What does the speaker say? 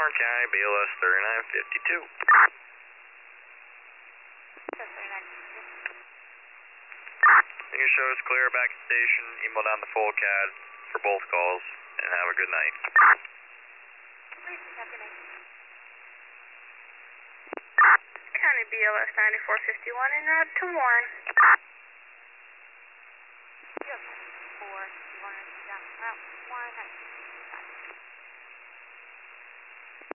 Warren County, BLS 3952. You can show us clear back at station, email down the full CAD for both calls, and have a good night. County BLS 9451 en route to Warren. Warren, Warren,